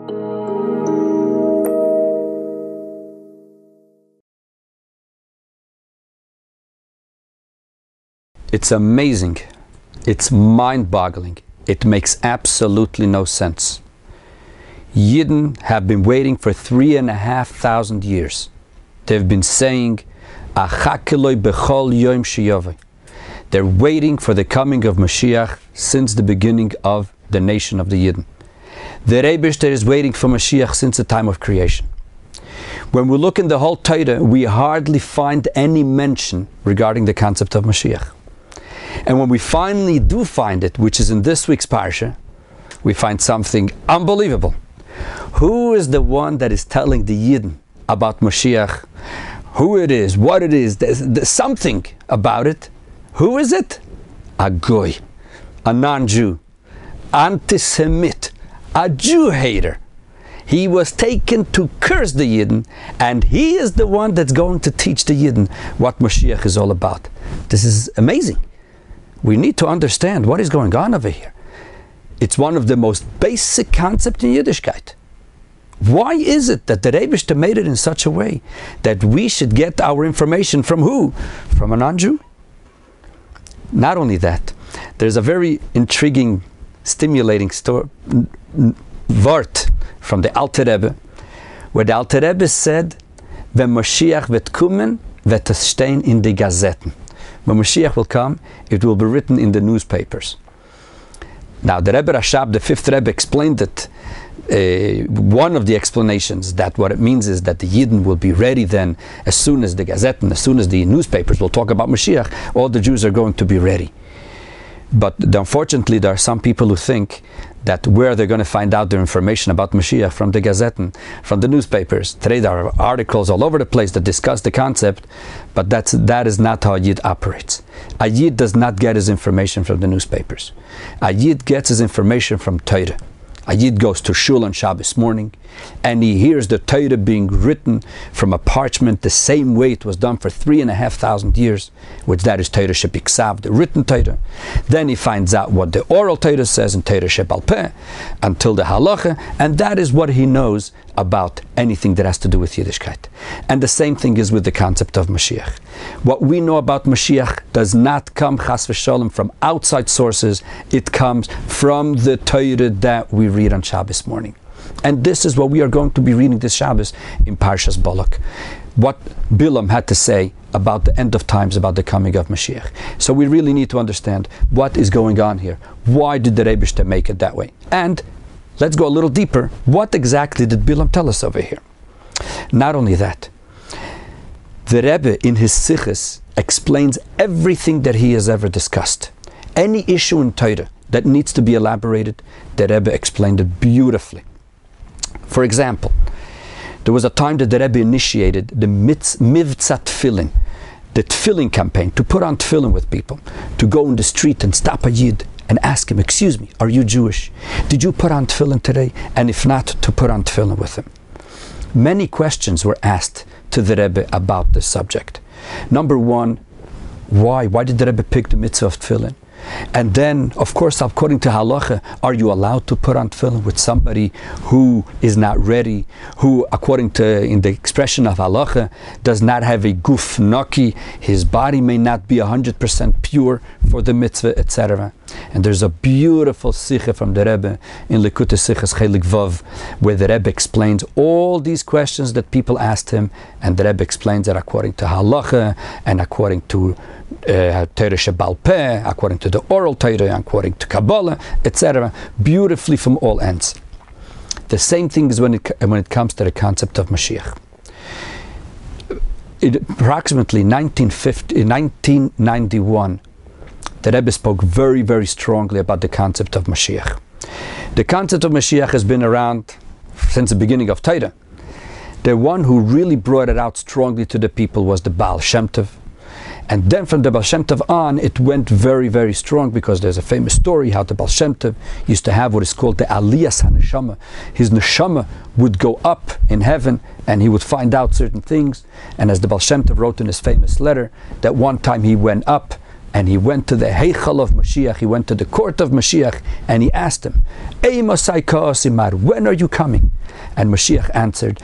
It's amazing. It's mind-boggling. It makes absolutely no sense. Yidden have been waiting for 3,500 years. They've been saying, Achakiloi bechol yom sheyoveh. They're waiting for the coming of Mashiach since the beginning of the nation of the Yidden. The Eibishter is waiting for Mashiach since the time of creation. When we look in the whole Torah, we hardly find any mention regarding the concept of Mashiach. And when we finally do find it, which is in this week's parsha, we find something unbelievable. Who is the one that is telling the Yidden about Mashiach? Who it is, what it is, there's something about it. Who is it? A goy, a non-Jew, anti-Semit, a Jew hater. He was taken to curse the Yidden, and he is the one that's going to teach the Yidden what Mashiach is all about. This is amazing. We need to understand what is going on over here. It's one of the most basic concepts in Yiddishkeit. Why is it that the Eibishter made it in such a way that we should get our information from who? From a non-Jew? Not only that, there's a very intriguing, stimulating word from the Alter Rebbe, where the Alter Rebbe said, "Wenn Mashiach wird kommen, wird es stehen in die Gazetten." When Mashiach will come, it will be written in the newspapers. Now, the Rebbe Rashab, the fifth Rebbe, explained that one of the explanations that what it means is that the Yidden will be ready then as soon as the Gazetten, as soon as the newspapers will talk about Mashiach, all the Jews are going to be ready. But unfortunately, there are some people who think that where they're going to find out their information about Mashiach from the Gazetten, from the newspapers. Today there are articles all over the place that discuss the concept, but that is not how a Yid operates. A Yid does not get his information from the newspapers. A Yid gets his information from Torah. A Yid goes to shul on Shabbos morning, and he hears the Torah being written from a parchment the same way it was done for 3,500 years, which that is Torah Shebiksav, the written Torah. Then he finds out what the oral Torah says in Torah Shebal Peh, until the Halacha, and that is what he knows about anything that has to do with Yiddishkeit. And the same thing is with the concept of Mashiach. What we know about Mashiach does not come chas v'sholem from outside sources. It comes from the Torah that we read on Shabbos morning. And this is what we are going to be reading this Shabbos in Parshas Balak. What Bilam had to say about the end of times, about the coming of Mashiach. So we really need to understand what is going on here. Why did the Eibishter make it that way? And let's go a little deeper. What exactly did Bilam tell us over here? Not only that, the Rebbe in his Sichos explains everything that he has ever discussed. Any issue in Torah that needs to be elaborated, the Rebbe explained it beautifully. For example, there was a time that the Rebbe initiated the Mivtza Tefillin, the Tefillin campaign, to put on Tefillin with people, to go in the street and stop a Yid and ask him, "Excuse me, are you Jewish? Did you put on Tefillin today?" And if not, to put on Tefillin with him. Many questions were asked to the Rebbe about this subject. Number one, why? Why did the Rebbe pick the mitzvah of Tefillin? And then, of course, according to halacha, are you allowed to put on tefillin with somebody who is not ready, who, according to in the expression of halacha, does not have a guf naki, his body may not be 100% pure for the mitzvah, etc. And there's a beautiful sikha from the Rebbe in Likutei Sichos Chelik Vav, where the Rebbe explains all these questions that people asked him, and the Rebbe explains that according to halacha and according to Torah Shebal Peh, according to the oral Torah, according to Kabbalah, etc., beautifully from all ends. The same thing is when it comes to the concept of Mashiach. Approximately 1991, the Rebbe spoke very, very strongly about the concept of Mashiach. The concept of Mashiach has been around since the beginning of Torah. The one who really brought it out strongly to the people was the Baal Shem Tov. And then from the Baal Shem Tov on, it went very, very strong, because there's a famous story how the Baal Shem Tov used to have what is called the Aliyas HaNeshama. His Neshama would go up in heaven and he would find out certain things. And as the Baal Shem Tov wrote in his famous letter, that one time he went up and he went to the Heichal of Mashiach, he went to the court of Mashiach, and he asked him, Ei Masai Ka'asimar, when are you coming? And Mashiach answered,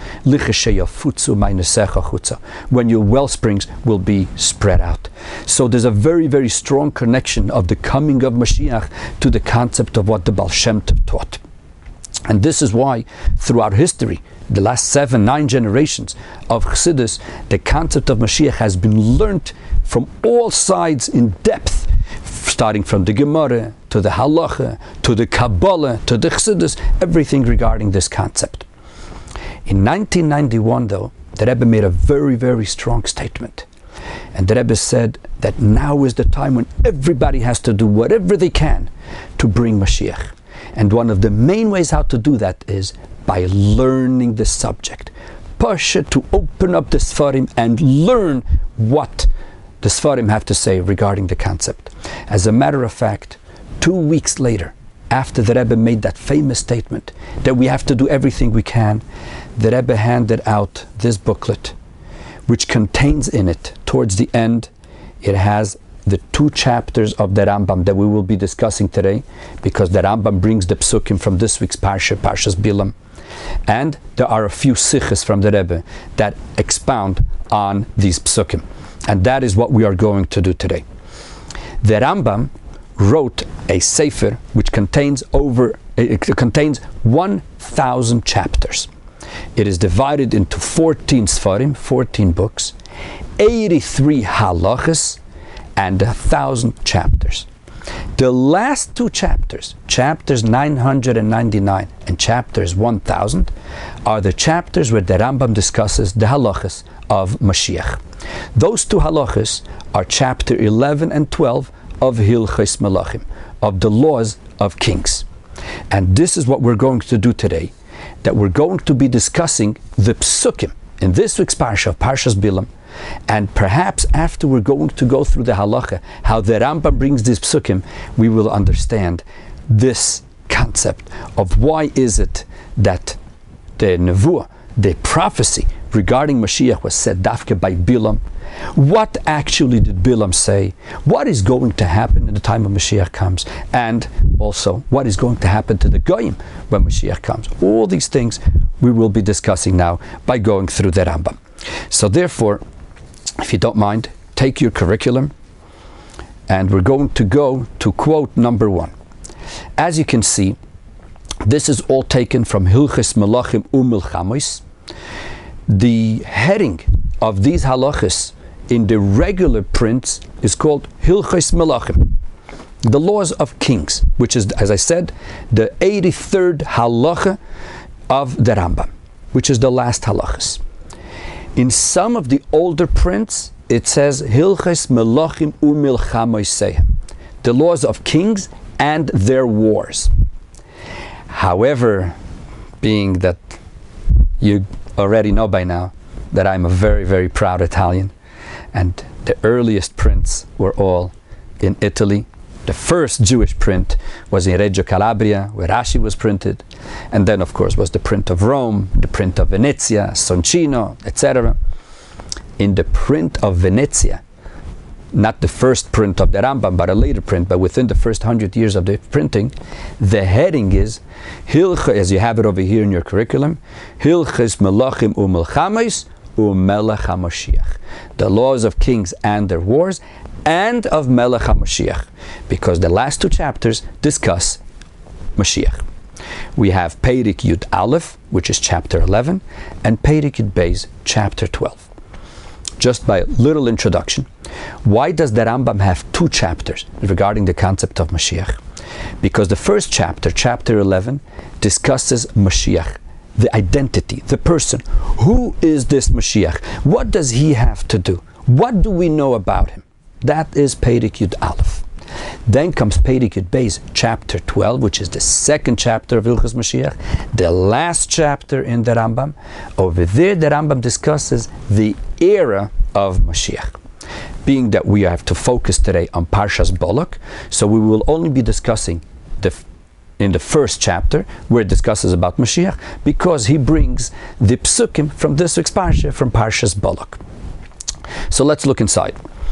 when your well springs will be spread out. So there's a very, very strong connection of the coming of Mashiach to the concept of what the Baal Shem Tov taught. And this is why throughout history, the last 7-9 generations of Chassidus, the concept of Mashiach has been learnt from all sides in depth, starting from the Gemara, to the Halacha, to the Kabbalah, to the Chassidus, everything regarding this concept. In 1991 though, the Rebbe made a very, very strong statement. And the Rebbe said that now is the time when everybody has to do whatever they can to bring Mashiach. And one of the main ways how to do that is by learning the subject. Pasha, to open up the Sfarim and learn what the Sfarim have to say regarding the concept. As a matter of fact, 2 weeks later, after the Rebbe made that famous statement that we have to do everything we can, the Rebbe handed out this booklet, which contains in it, towards the end, it has the 2 chapters of the Rambam that we will be discussing today, because the Rambam brings the psukim from this week's Parsha, Parshas Bilam. And there are a few sichos from the Rebbe that expound on these psukim. And that is what we are going to do today. The Rambam wrote a sefer which contains 1,000 chapters. It is divided into 14 Sfarim, 14 books, 83 halachas, and 1,000 chapters. The last 2 chapters, chapters 999 and chapters 1000, are the chapters where the Rambam discusses the halachas of Mashiach. Those 2 halachas are chapter 11 and 12 of Hilchos Melachim, of the laws of kings. And this is what we're going to do today, that we're going to be discussing the psukim in this week's parsha of Parshas Bilam, and perhaps after we're going to go through the halacha, how the Rambam brings these psukim, we will understand this concept of why is it that the nevuah, the prophecy regarding Mashiach was said dafke by Bilam. What actually did Bilam say? What is going to happen in the time of Mashiach comes? And also, what is going to happen to the Goyim when Mashiach comes? All these things we will be discussing now by going through the Rambam. So therefore, if you don't mind, take your curriculum, and we're going to go to quote number 1. As you can see, this is all taken from Hilchos Melachim Umilchamos. The heading of these halachas in the regular prints is called Hilchos Melachim, the laws of kings, which is, as I said, the 83rd halacha of the Rambam, which is the last halachas. In some of the older prints, it says Hilchos Melachim Umilchamosehem, the laws of kings and their wars. However, being that you already know by now that I'm a very, very proud Italian, and the earliest prints were all in Italy. The first Jewish print was in Reggio Calabria, where Rashi was printed, and then of course was the print of Rome, the print of Venezia, Soncino, etc. In the print of Venezia, not the first print of the Rambam, but a later print, but within the first 100 years of the printing, the heading is Hilchos, as you have it over here in your curriculum, Hilchos Melachim Umilchamos Umelech HaMashiach, the laws of kings and their wars, and of Melech HaMashiach, because the last 2 chapters discuss Mashiach. We have Peirik Yud Aleph, which is chapter 11, and Peirik Yud Beis, chapter 12. Just by a little introduction, why does the Rambam have 2 chapters regarding the concept of Mashiach? Because the first chapter, chapter 11, discusses Mashiach, the identity, the person. Who is this Mashiach? What does he have to do? What do we know about him? That is Peirik Yud Aleph. Then comes Peirik Yud Beis, chapter 12, which is the second chapter of Hilchos Mashiach, the last chapter in the Rambam. Over there, the Rambam discusses the era of Mashiach. Being that we have to focus today on Parshas Balak, so we will only be discussing in the first chapter, where it discusses about Mashiach, because he brings the psukim from this week's Parsha, from Parshas Balak. So let's look inside.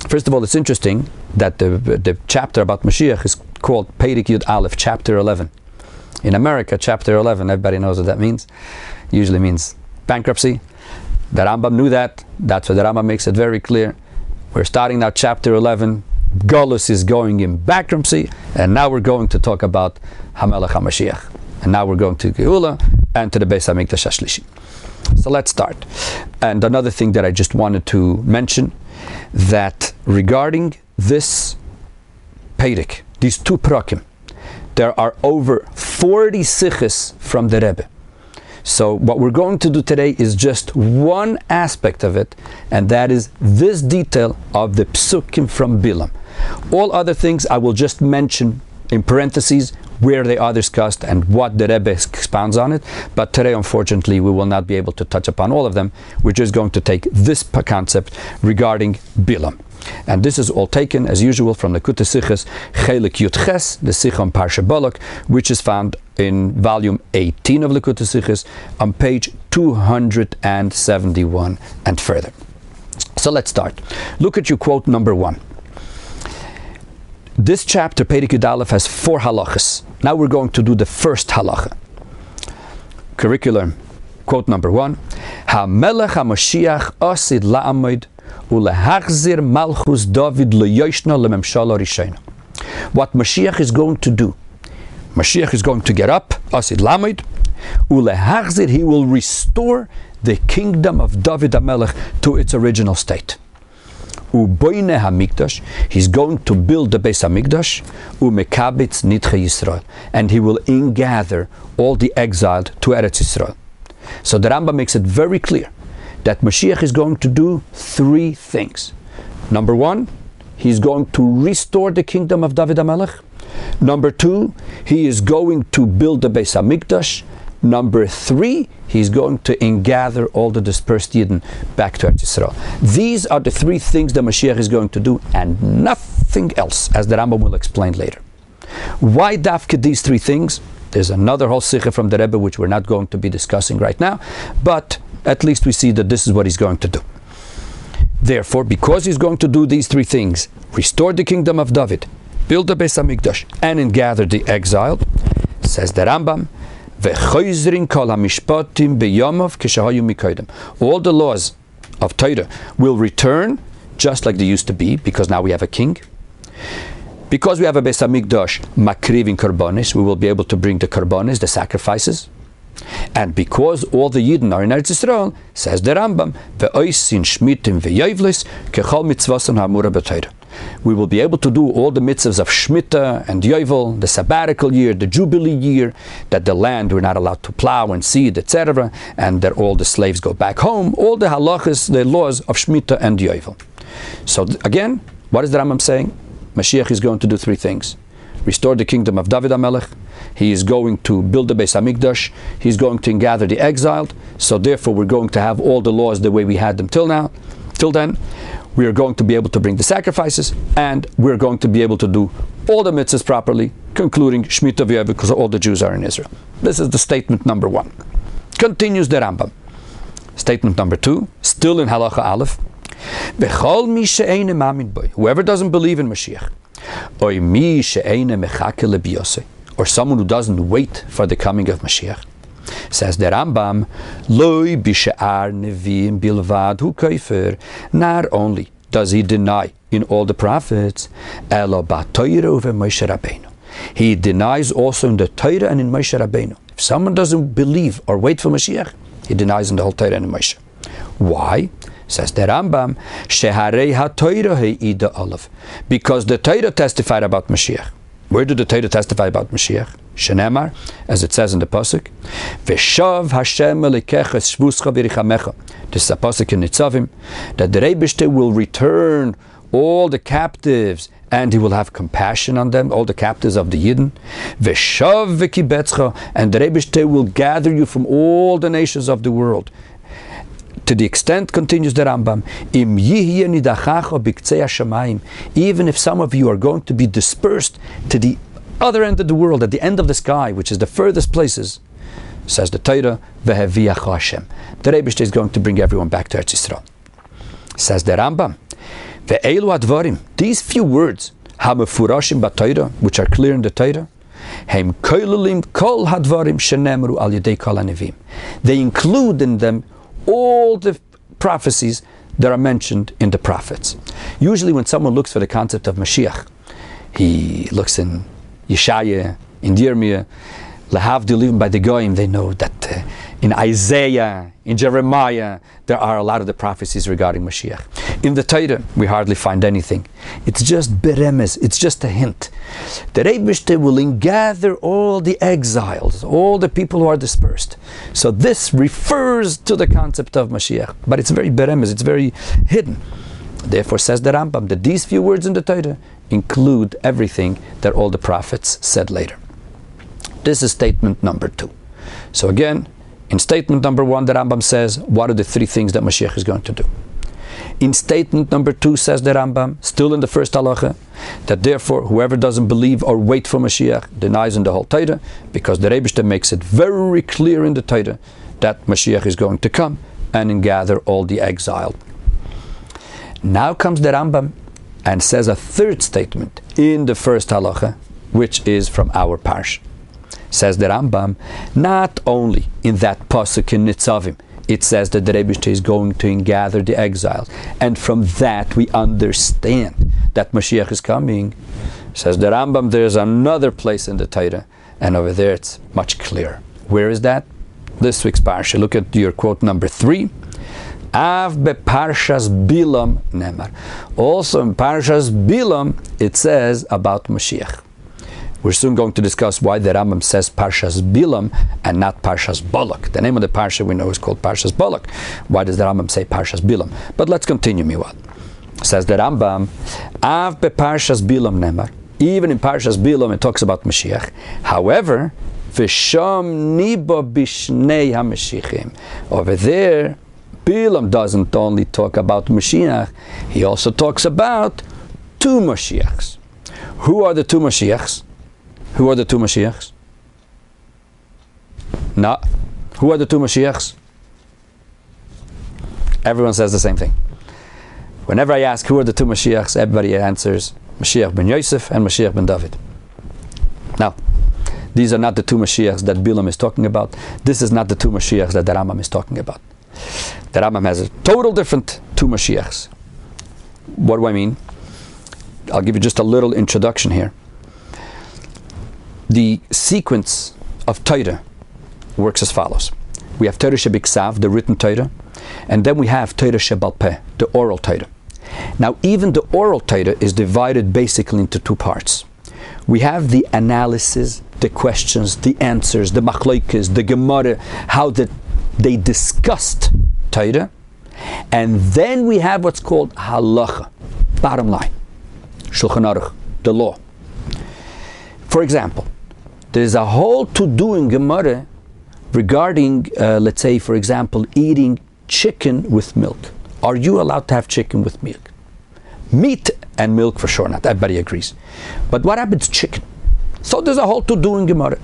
First of all, it's interesting that the chapter about Mashiach is called Perek Yud Aleph, chapter 11. In America, chapter 11, everybody knows what that means. Usually means bankruptcy. The Rambam knew that. That's why the Rambam makes it very clear. We're starting now chapter 11. Golus is going in bankruptcy, and now we're going to talk about Hamelech HaMashiach. And now we're going to Geula and to the Beis HaMikdash HaShlishi. So let's start. And another thing that I just wanted to mention, that regarding this Perek, these two prakim, there are over 40 sichos from the Rebbe. So what we're going to do today is just one aspect of it, and that is this detail of the psukim from Bilam. All other things I will just mention in parentheses where they are discussed and what the Rebbe expounds on it. But today, unfortunately, we will not be able to touch upon all of them. We're just going to take this concept regarding Bilam. And this is all taken, as usual, from the Likutei Sichos Chelik Yud Ches, the Sicha on Parsha Balak, which is found in volume 18 of Likutei Sichos on page 271 and further. So let's start. Look at your quote number 1. This chapter, Perek Yud Aleph, has 4 halachas. Now we're going to do the first halacha. Curriculum, quote number 1. HaMelech HaMashiach asid la'amod ulehachzir malchus David leyoshna lememshala rishona. What Mashiach is going to do, Mashiach is going to get up, asid la'amod, ulehachzir, he will restore the kingdom of David HaMelech to its original state. Uboine HaMikdash, he's going to build the Beis HaMikdash, umekabitz nitche Yisrael, and he will ingather all the exiled to Eretz Yisrael. So the Rambam makes it very clear that Mashiach is going to do 3 things. Number 1, he's going to restore the kingdom of David HaMelech. Number 2, he is going to build the Beis HaMikdash. Number 3, he's going to ingather all the dispersed Yidden back to Eretz Yisrael. These are the 3 things that Mashiach is going to do, and nothing else, as the Rambam will explain later. Why dafka these 3 things? There's another whole sikha from the Rebbe which we're not going to be discussing right now, but at least we see that this is what he's going to do. Therefore, because he's going to do these 3 things, restore the kingdom of David, build the Beis HaMikdash, and ingather the exiled, says the Rambam, all the laws of Torah will return just like they used to be, because now we have a king. Because we have a Beis HaMikdash, makrivin karbanis, we will be able to bring the karbanis, the sacrifices. And because all the Yidden are in Eretz Yisrael, says the Rambam, ve'oisin shmitim ve'yavlis kechol mitzvasan ha'amura b'Torah. We will be able to do all the mitzvahs of Shemitah and Yovel, the sabbatical year, the Jubilee year, that the land we're not allowed to plow and seed, etc., and that all the slaves go back home, all the halachas, the laws of Shemitah and Yovel. So again, what is the Rambam saying? Mashiach is going to do 3 things. Restore the kingdom of David HaMelech. He is going to build the Beis HaMikdash. He's going to gather the exiled. So therefore we're going to have all the laws the way we had them till now. Till then, we are going to be able to bring the sacrifices, and we're going to be able to do all the mitzvahs properly, concluding Shemitah v'Yovel, because all the Jews are in Israel. This is the statement number 1. Continues the Rambam. Statement number 2, still in Halacha Aleph. V'chol mi she'eine mamin boy, whoever doesn't believe in Mashiach, oy mi she'eine mechake lebiyosei, or someone who doesn't wait for the coming of Mashiach. Says the Rambam, Loi b'she'ar neviim bilvad hu kaifer. Not only does he deny in all the prophets, elo ba'Torah u've'Moshe Rabbeinu, he denies also in the Torah and in Moshe Rabbeinu. If someone doesn't believe or wait for Mashiach, he denies in the whole Torah and in Moshe. Why? Says the Rambam, sheharei ha-Torah he'ida olav, because the Torah testified about Mashiach. Where did the Torah testify about Mashiach? Shenemar, as it says in the pasuk, V'shav Hashem elikecha shvuscha v'richamecha. This is a pasuk in Nitzavim, that the Rebishter will return all the captives, and he will have compassion on them, all the captives of the Yidden. V'shav v'kibetzcha, and the Rebishter will gather you from all the nations of the world. To the extent, continues the Rambam, Im yihye nidachacha b'ktzei hashamayim, even if some of you are going to be dispersed to the other end of the world, at the end of the sky, which is the furthest places, says the Torah, v'heviyacha Hashem. The Rebbe is going to bring everyone back to Eretz Yisrael. Says the Rambam, Ve'elu advarim, these few words, hamefurashim b'Torah, which are clear in the Torah, heim koilulim kol hadvarim shenemru al yedei kol hanevim. They include in them all the prophecies that are mentioned in the prophets. Usually when someone looks for the concept of Mashiach, he looks in Yeshaya, in Yirmiyah, Lahavdil, even by the Goyim, they know that in Isaiah, in Jeremiah, there are a lot of the prophecies regarding Mashiach. In the Torah, we hardly find anything. It's just beremes, it's just a hint. The Eibishter will gather all the exiles, all the people who are dispersed. So this refers to the concept of Mashiach, but it's very beremes, it's very hidden. Therefore, says the Rambam, that these few words in the Torah include everything that all the prophets said later. This is statement number 2. So again, in statement number 1, the Rambam says, what are the 3 things that Mashiach is going to do? In statement number 2, says the Rambam, still in the first halacha, that therefore whoever doesn't believe or wait for Mashiach denies in the whole Torah, because the Rebbe makes it very clear in the Torah that Mashiach is going to come and gather all the exiled. Now comes the Rambam and says a 3rd statement in the first halacha, which is from our parsha. Says the Rambam, not only in that pasuk in Nitzavim, it says that the Rebbe is going to gather the exiles, and from that we understand that Mashiach is coming. Says the Rambam, there's another place in the Torah, and over there it's much clearer. Where is that? This week's parsha. Look at your quote number 3. Av be Parshas Bilam Nemar. Also in Parshas Bilam it says about Mashiach. We're soon going to discuss why the Rambam says Parshas Bilam and not Parshas Balak. The name of the parsha we know is called Parshas Balak. Why does the Rambam say Parshas Bilam? But let's continue, Miwad. Says the Rambam, Av be Parshas Bilam Nemar. Even in Parshas Bilam it talks about Mashiach. However, V'sham niba bishnei ha-Mashiachim. Over there, Bilam doesn't only talk about Mashiach, he also talks about 2 Mashiachs. Who are the 2 Mashiachs? Who are the 2 Mashiachs? No. Who are the 2 Mashiachs? Everyone says the same thing. Whenever I ask who are the 2 Mashiachs, everybody answers Mashiach ben Yosef and Mashiach ben David. Now, these are not the 2 Mashiachs that Bilam is talking about. This is not the 2 Mashiachs that the Rambam is talking about. The Rambam has a total different 2 Mashiachs. What do I mean? I'll give you just a little introduction here. The sequence of Torah works as follows. We have Torah Shebiksav, the written Torah, and then we have Torah Shebal Peh, the oral Torah. Now, even the oral Torah is divided basically into 2 parts. We have the analysis, the questions, the answers, the machlokes, the Gemara, how they discussed Torah, and then we have what's called halacha, bottom line, Shulchan Aruch, the law. For example, there's a whole to-do in Gemara regarding, let's say, for example, eating chicken with milk. Are you allowed to have chicken with milk? Meat and milk for sure not, everybody agrees. But what happens to chicken? So there's a whole to-do in Gemara.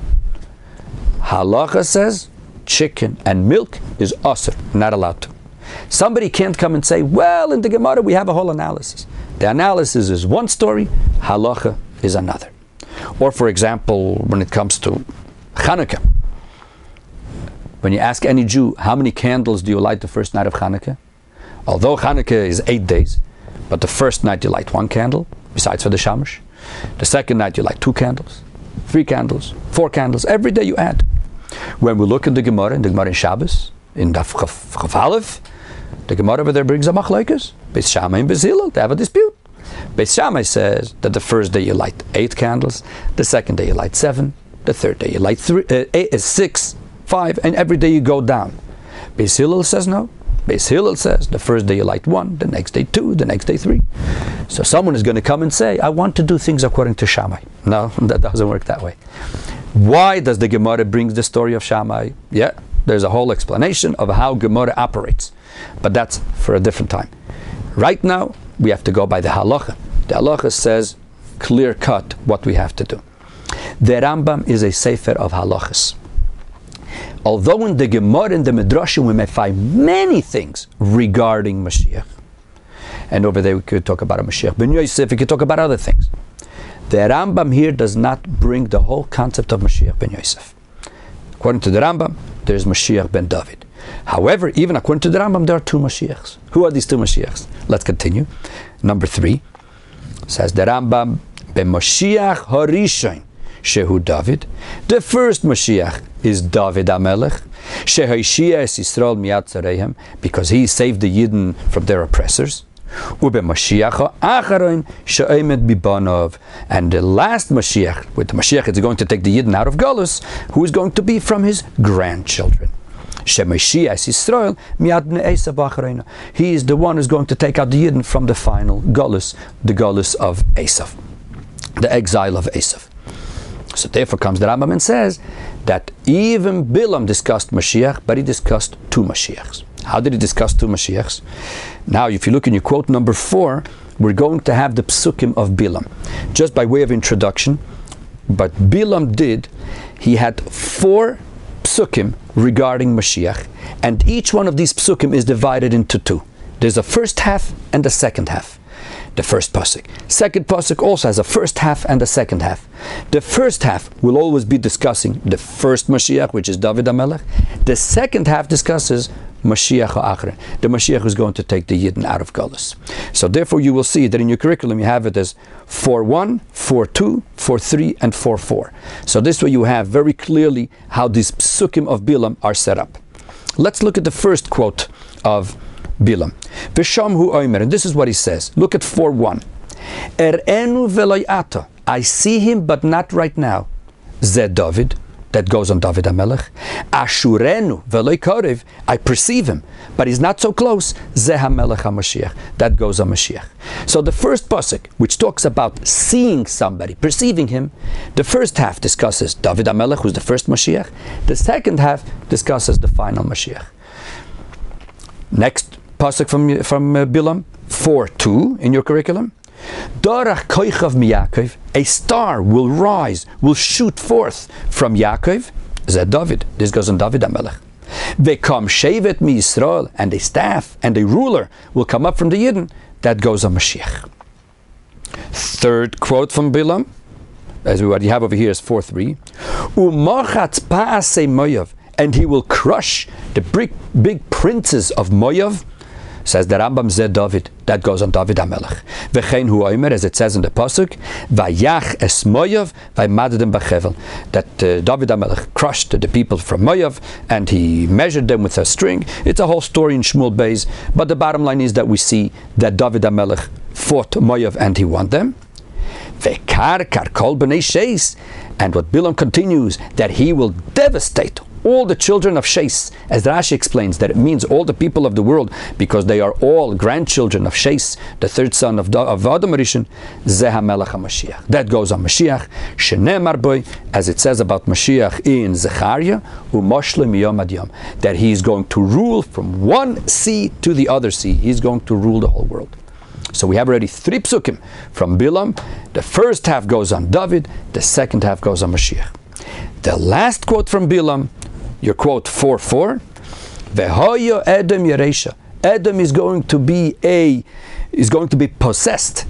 Halacha says chicken and milk is asr, not allowed to. Somebody can't come and say, well, in the Gemara we have a whole analysis. The analysis is one story, halacha is another. Or for example, when it comes to Hanukkah, when you ask any Jew, how many candles do you light the first night of Hanukkah? Although Hanukkah is 8 days, but the first night you light 1 candle, besides for the shamash. The second night you light 2 candles, 3 candles, 4 candles. Every day you add. When we look in the Gemara in Shabbos, in Daf Chaf Aleph, the Gemara over there brings a machlokes. Beis Shammai and Beis Hillel, they have a dispute. Beis Shammai says that the first day you light 8 candles, the second day you light 7, the third day you light 6, 5, and every day you go down. Beis Hillel says no. Beis Hillel says the first day you light 1, the next day 2, the next day 3. So someone is going to come and say, I want to do things according to Shammai. No, that doesn't work that way. Why does the Gemara bring the story of Shammai? Yeah, there's a whole explanation of how Gemara operates. But that's for a different time. Right now, we have to go by the halacha. The halacha says, clear cut, what we have to do. The Rambam is a sefer of halachas. Although in the Gemara and the Midrashim we may find many things regarding Mashiach, and over there we could talk about a Mashiach ben Yosef, we could talk about other things. The Rambam here does not bring the whole concept of Mashiach ben Yosef. According to the Rambam, there is Mashiach ben David. However, even according to the Rambam, there are two Mashiachs. Who are these two Mashiachs? Let's continue. Number 3 says the Rambam, ben Mashiach Harishon Shehu David. The first Mashiach is David HaMelech, Shehaishia es Yisrael miyad zareihem, because he saved the Yidden from their oppressors. Ube Mashiach Acharon she'omed bibanov, and the last Mashiach, with the Mashiach is going to take the Yidden out of Golus, who is going to be from his grandchildren. Shemashiach es Yisrael miyad bnei Esav Acharon. He is the one who's going to take out the Yidden from the final Golus, the Golus of Esav, the exile of Esav. So therefore comes the Rambam and says that even Bilam discussed Mashiach, but he discussed two Mashiachs. How did he discuss two Mashiachs? Now, if you look in your quote number 4, we're going to have the psukim of Bilam. Just by way of introduction, but Bilam he had 4 psukim regarding Mashiach, and each one of these psukim is divided into 2. There's a first half and a second half. The first pasuk. Second pasuk also has a first half and a second half. The first half will always be discussing the first Mashiach, which is David HaMelech. The second half discusses Mashiach HaAchron, the Mashiach who's going to take the Yidden out of Golus. So therefore you will see that in your curriculum you have it as 4.1, 4.2, 4.3, and 4.4. So this way you have very clearly how these psukim of Bilam are set up. Let's look at the first quote of Bilam. V'sham hu omer, and this is what he says. Look at 4.1. Er'enu veloy ata. I see him, but not right now. Zed David, that goes on David HaMelech. Ashurenu veloy karev. I perceive him, but he's not so close. Zeh HaMelech HaMashiach, that goes on Mashiach. So the first pasuk, which talks about seeing somebody, perceiving him, the first half discusses David HaMelech, who's the first Mashiach. The second half discusses the final Mashiach. Next pasuk from Bilam, 4.2 in your curriculum. Dorach koichav miYaakov, a star will rise, will shoot forth from Yaakov. Zed David, this goes on David HaMelech. Vekam shevet mi Yisrael, and a staff and a ruler will come up from the Yidden. That goes on Mashiach. Third quote from Bilam, as what you have over here is 4.3. Umachatz paasei Moav, and he will crush the big princes of Moav. Says the Rambam, Zed David, that goes on David HaMelech. V'chein hu omer, as it says in the pasuk, Vayach es Moav, vaymadedem b'chevel, that David HaMelech crushed the people from Moav, and he measured them with a string. It's a whole story in Shmuel Beis, but the bottom line is that we see that David HaMelech fought Moav and he won them. V'karkar kol b'nei Sheis, and what Bilam continues, that he will devastate all the children of Sheis, as Rashi explains, that it means all the people of the world, because they are all grandchildren of Sheis, the third son of Adam Rishon. Zeh HaMelech HaMashiach, that goes on Mashiach. Shenemar boy, as it says about Mashiach in Zechariah, u'moshle miyom ad yom, that he is going to rule from one sea to the other sea. He's going to rule the whole world. So we have already 3 psukim from Bilam. The first half goes on David, the second half goes on Mashiach. The last quote from Bilam, your quote 4.4, Vehoyo Edom Yeresha. Edom is going to be possessed.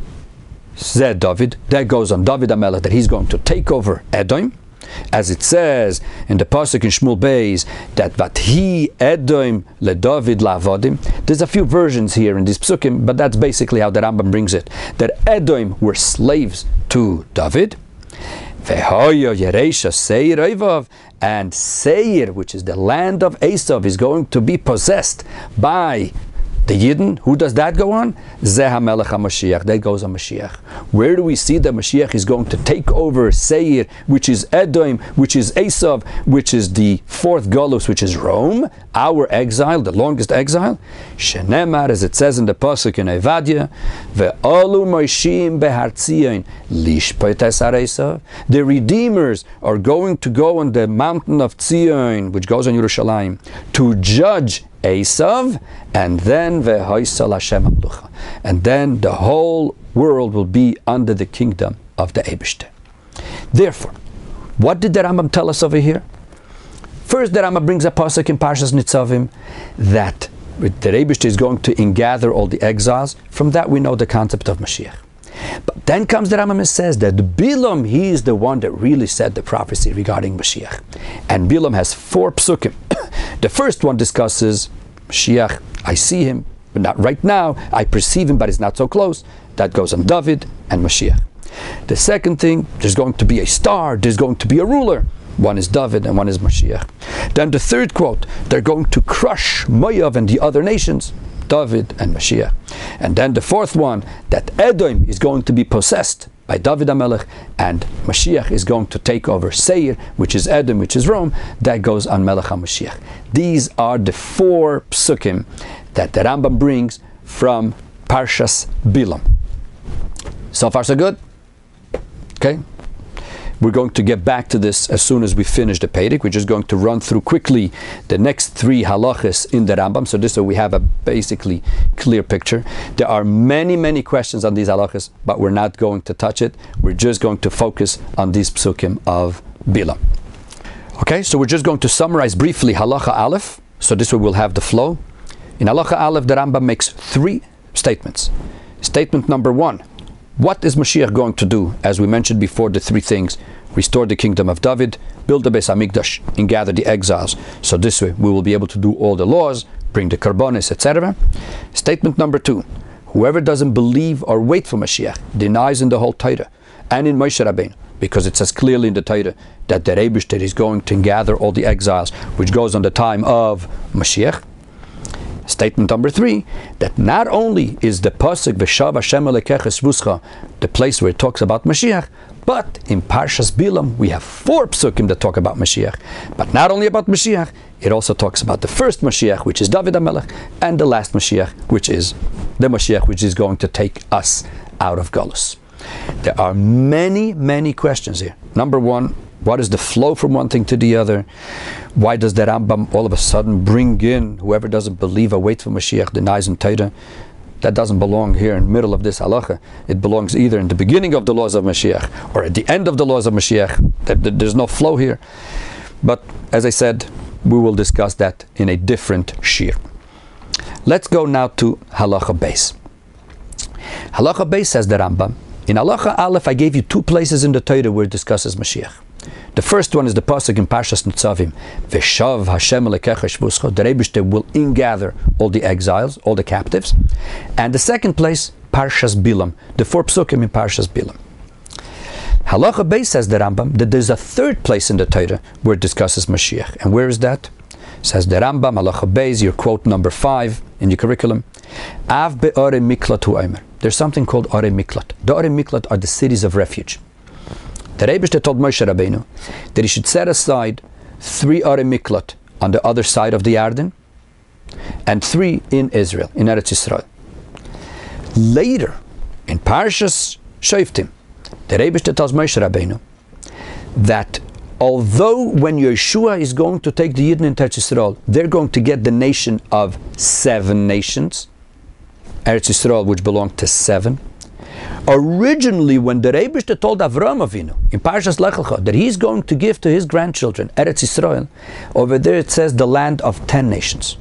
Zed David, that goes on David HaMelech, that he's going to take over Edom, as it says in the pasuk in Shmuel Beis, that Vathi Edom le David la'avodim. There's a few versions here in this psukim, but that's basically how the Rambam brings it, that Edom were slaves to David. Vehoyo Yeresha Seir Eivav, and Seir, which is the land of Esav, is going to be possessed by the Yidden. Who does that go on? Zeh HaMelech HaMashiach, that goes on Mashiach. Where do we see that Mashiach is going to take over Seir, which is Edom, which is Esav, which is the 4th Golus, which is Rome, our exile, the longest exile? Shenemar, as it says in the pasuk in Evadia, Ve'olu Moishim Behar Tzion Lishpot Esar Esav. The redeemers are going to go on the mountain of Tzion, which goes on Yerushalayim, to judge Esav, and then Ve'hoisal Hashem Amlucha, and then the whole world will be under the kingdom of the Eibishter. Therefore, what did the Rambam tell us over here? First, the Rambam brings a pasuk in Parshas Nitzavim that the Rebbeinu is going to ingather all the exiles. From that we know the concept of Mashiach. But then comes the Rambam and says that Bilam, he is the one that really said the prophecy regarding Mashiach. And Bilam has 4 psukim. The first one discusses Mashiach, I see him, but not right now. I perceive him, but he's not so close. That goes on David and Mashiach. The second thing, there's going to be a star, there's going to be a ruler. One is David and one is Mashiach. Then the third quote, they're going to crush Moav and the other nations. David and Mashiach. And then the fourth one, that Edom is going to be possessed by David HaMelech, and Mashiach is going to take over Seir, which is Edom, which is Rome. That goes on Melech HaMashiach. These are the 4 psukim that the Rambam brings from Parshas Bilam. So far so good? Okay? We're going to get back to this as soon as we finish the Perek. We're just going to run through quickly the next 3 halachas in the Rambam, so this way we have a basically clear picture. There are many questions on these halachas, but we're not going to touch it. We're just going to focus on these psukim of Bilam. Okay, so we're just going to summarize briefly halacha Aleph, so this way we'll have the flow. In halacha Aleph, the Rambam makes 3 statements. Statement number 1. What is Mashiach going to do? As we mentioned before, the 3 things: restore the kingdom of David, build the Beis Hamikdash, and gather the exiles. So this way we will be able to do all the laws, bring the karbonis, etc. Statement number 2. Whoever doesn't believe or wait for Mashiach denies in the whole Torah and in Moshe Rabbeinu, because it says clearly in the Torah that the Rebbeinu is going to gather all the exiles, which goes on the time of Mashiach. Statement number 3, that not only is the pasuk V'shav Hashem Elokecha Shvuscha the place where it talks about Mashiach, but in Parshas Bilam we have 4 psukim that talk about Mashiach. But not only about Mashiach, it also talks about the first Mashiach, which is David HaMelech, and the last Mashiach, which is the Mashiach which is going to take us out of Galus. There are many questions here. Number 1, what is the flow from one thing to the other? Why does the Rambam all of a sudden bring in whoever doesn't believe or wait for Mashiach denies in Torah? That doesn't belong here in the middle of this halacha. It belongs either in the beginning of the laws of Mashiach or at the end of the laws of Mashiach. There's no flow here. But as I said, we will discuss that in a different shir. Let's go now to halacha Beis. Halacha Beis, says the Rambam, in halacha Aleph I gave you 2 places in the Torah where it discusses Mashiach. The first one is the pasuk in Parshas Nitzavim, V'shav Hashem Elokecha Shvuscha, the Rebbeinu will ingather all the exiles, all the captives. And the second place, Parshas Bilam, the 4 psukim in Parshas Bilam. Halacha Beis, says the Rambam, that there's a 3rd place in the Torah where it discusses Mashiach. And where is that? Says the Rambam, Halacha Beis, your quote number 5 in your curriculum, Av be'ore miklat hu omer. There's something called Ore Miklat. The Ore Miklat are the cities of refuge. The Rebbeinu told Moshe Rabbeinu that he should set aside 3 Ore Miklat on the other side of the Yarden and 3 in Israel, in Eretz Yisrael. Later, in Parshas Shoftim, the Rebbeinu tells Moshe Rabbeinu that although when Yeshua is going to take the Yidden in Eretz Yisrael, they're going to get the nation of 7 nations, Eretz Yisrael, which belonged to 7. Originally, when the Rebbeinu told Avraham Avinu in Parshas Lech Lecha that he's going to give to his grandchildren Eretz Yisrael, over there it says the land of 10 nations.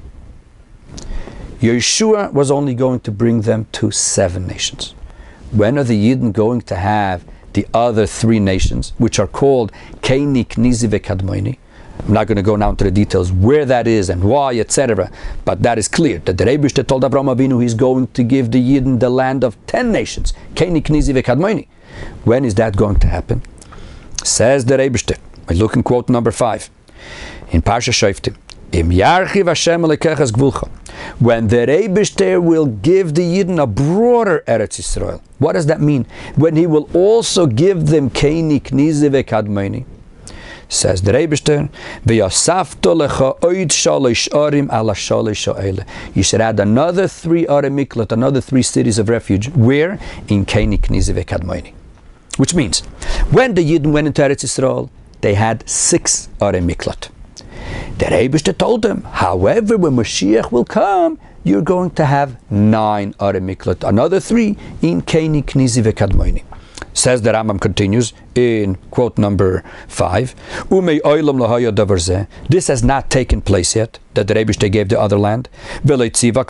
Yeshua was only going to bring them to 7 nations. When are the Yidden going to have the other 3 nations, which are called Keni, Knizi, Vekadmoini? I'm not going to go now into the details where that is and why, etc. But that is clear that the Rebbeinu told Avraham Avinu he's going to give the Yidden the land of 10 nations. Keni, Knizi, Vekadmoini. When is that going to happen? Says the Rebbeinu. I look in quote number 5 in Parshas Shoftim. Im Yarchiv Hashem Elokecha Gvulcha. When the Rebbeinu will give the Yidden a broader Eretz Yisrael. What does that mean? When he will also give them Keni, Knizi, Vekadmoini. Says the Rebbeinu, V'yasafto lecha oid shalosh arim ala shalosh ha'ele. You should add another 3 Ore Miklat, another 3 cities of refuge. Where? In Keni, Knizi, Vekadmoini. Which means, when the Yidden went into Eretz Yisrael, they had 6 Ore Miklat. The Rebbeinu told them, however, when Mashiach will come, you're going to have 9 Ore Miklat, another 3 in Keni, Knizi, Vekadmoini. Says the Rambam, continues in quote number 5, this has not taken place yet, that the Rebbe gave the other land, and the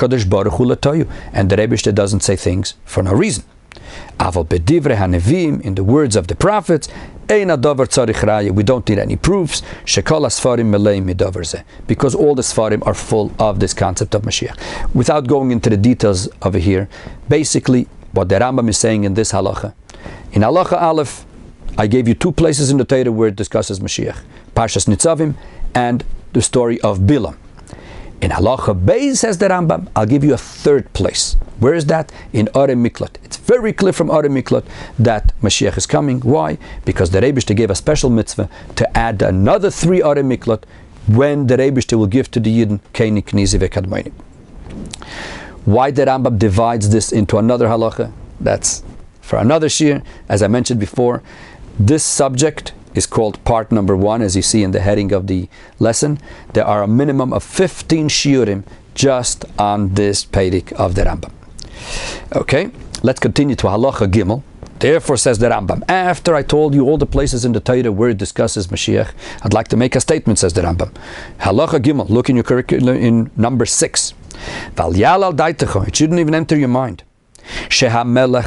Rebbe doesn't say things for no reason. In the words of the prophets, we don't need any proofs, because all the Sfarim are full of this concept of Mashiach. Without going into the details over here, basically what the Rambam is saying in this halacha, in halacha Aleph, I gave you 2 places in the Torah where it discusses Mashiach, Parshas Nitzavim and the story of Bilam. In halacha Beis, says the Rambam, I'll give you a 3rd place. Where is that? In Arei Miklat. It's very clear from Arei Miklat that Mashiach is coming. Why? Because the Rebbe gave a special mitzvah to add another 3 Arei Miklat when the Rebbe will give to the Yidden Keini, Knizi, Vekadmoini. Why the Rambam divides this into another halacha? That's for another shir. As I mentioned before, this subject is called part number 1, as you see in the heading of the lesson. There are a minimum of 15 shiurim just on this Peirik of the Rambam. Okay, let's continue to halacha Gimel. Therefore, says the Rambam, after I told you all the places in the Torah where it discusses Mashiach, I'd like to make a statement, says the Rambam. Halacha Gimel, look in your curriculum in number 6. It shouldn't even enter your mind that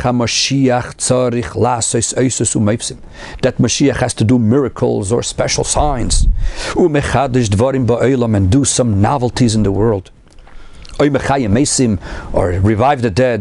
Mashiach has to do miracles or special signs and do some novelties in the world, or revive the dead,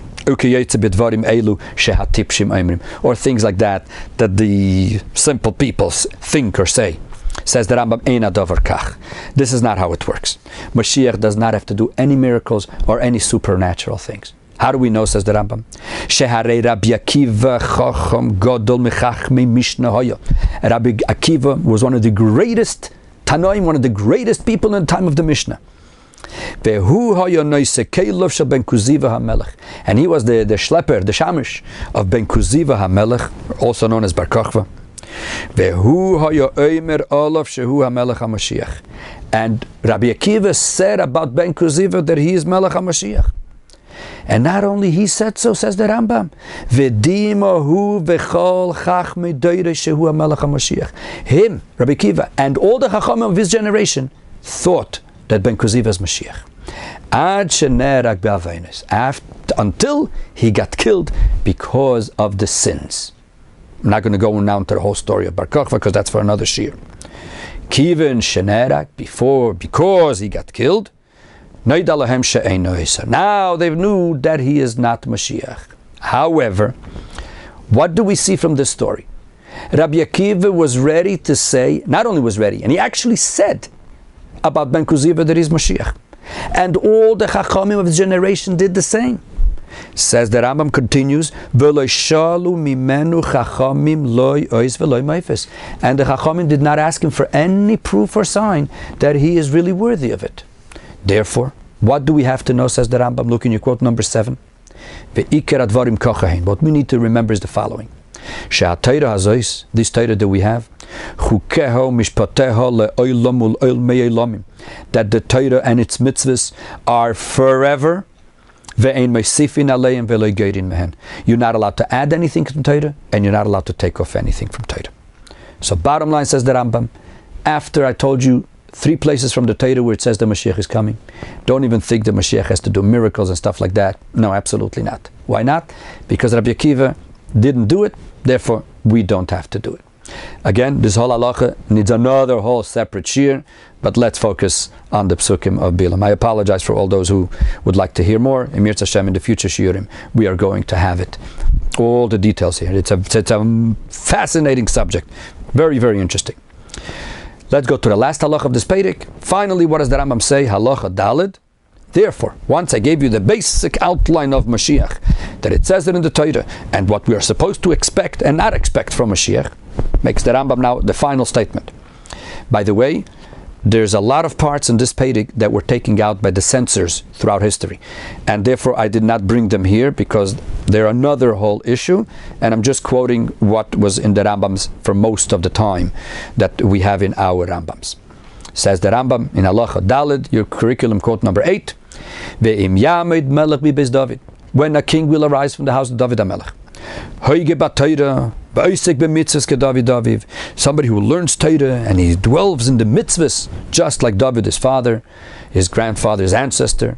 or things like that the simple people think or say. Says the Rambam, Eina davar kach. This is not how it works. Mashiach does not have to do any miracles or any supernatural things. How do we know, says the Rambam? Sheharei Rabbi Akiva chacham gadol mechachmei Mishnah haya. Rabbi Akiva was one of the greatest Tanoim, one of the greatest people in the time of the Mishnah. Vehu haya noise keilov shel Ben Kuziva HaMelech. And he was the shlepper, the shamish of Ben Kuziva HaMelech, also known as Bar Kochva. Vehu haya oimer olav shehu HaMelech HaMashiach. And Rabbi Akiva said about Ben Kuziva that he is Melech HaMashiach. And not only he said so, says the Rambam, V'dimahu v'chol chachmei doire shehu HaMelech HaMashiach. Him, Rabbi Akiva, and all the Chachamim of his generation thought that Ben Kuziva is Mashiach. Ad shenerak be'aveinos, until he got killed because of the sins. I'm not going to go now into the whole story of Bar Kochva because that's for another shir. Kivin shenerak, because he got killed. Now they knew that he is not Mashiach. However, what do we see from this story? Rabbi Akiva was ready to say, not only was ready, and he actually said about Ben Kuziva that he's Mashiach. And all the Chachamim of his generation did the same. Says the Rambam, continues, and the Chachamim did not ask him for any proof or sign that he is really worthy of it. Therefore, what do we have to know, says the Rambam? Look in your quote number 7. What we need to remember is the following. This Torah that we have, that the Torah and its mitzvahs are forever. You're not allowed to add anything from Torah, and you're not allowed to take off anything from Torah. So bottom line, says the Rambam, after I told you 3 places from the Torah where it says the Mashiach is coming, don't even think the Mashiach has to do miracles and stuff like that. No, absolutely not. Why not? Because Rabbi Akiva didn't do it, therefore we don't have to do it. Again, this whole halacha needs another whole separate shir, but let's focus on the psukim of Bilam. I apologize for all those who would like to hear more. In Mirz Hashem, in the future shiurim, we are going to have it. All the details here. It's a fascinating subject. Very, very interesting. Let's go to the last halach of this Peirik. Finally, what does the Rambam say? Halacha Daled. Therefore, once I gave you the basic outline of Mashiach, that it says it in the Torah, and what we are supposed to expect and not expect from Mashiach, makes the Rambam now the final statement. By the way, there's a lot of parts in this Peirik that were taken out by the censors throughout history, and therefore I did not bring them here because they're another whole issue, and I'm just quoting what was in the Rambams for most of the time that we have in our Rambams. Says the Rambam in Halacha Daled, your curriculum quote number 8, Ve'im Yamed Melech B'Beis David, when a king will arise from the house of David HaMelech, Somebody who learns Torah and he dwells in the mitzvahs, just like David, his father, his grandfather, his ancestor.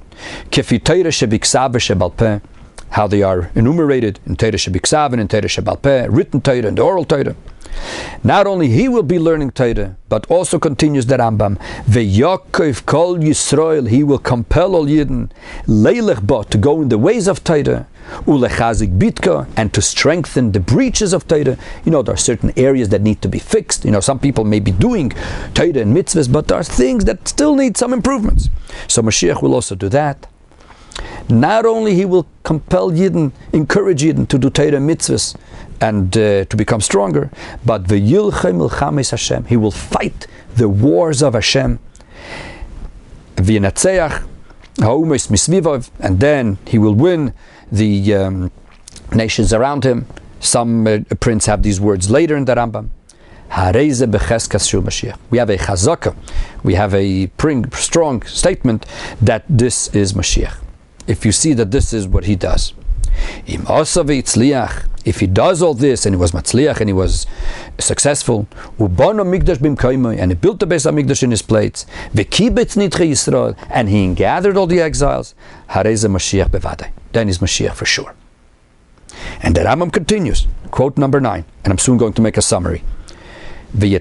How they are enumerated in Torah Shebiksav and Torah Shebal Peh, written Torah and oral Torah. Not only he will be learning Torah, but also continues the Rambam, Ve'yakov kol Yisrael, he will compel all Yidden, leilech ba, to go in the ways of Torah, ulechazik bitka, and to strengthen the breaches of Torah. You know, there are certain areas that need to be fixed. You know, some people may be doing Torah and mitzvahs, but there are things that still need some improvements. So Mashiach will also do that. Not only he will compel Yidden, encourage Yidden to do Torah mitzvahs and to become stronger, but v'yilchem milchames Hashem, he will fight the wars of Hashem. V'yenatzeach ha'umes misvivav, and then he will win the nations around him. Some prints have these words later in the Rambam. Hareze becheskas shu Mashiach. We have a chazaka, we have a strong statement that this is Mashiach. If you see that this is what he does. If he does all this and he was matzliach and he was successful, and he built the Beis HaMikdash in his place, and he gathered all the exiles, then is Mashiach for sure. And the Rambam continues, quote number 9, and I'm soon going to make a summary. He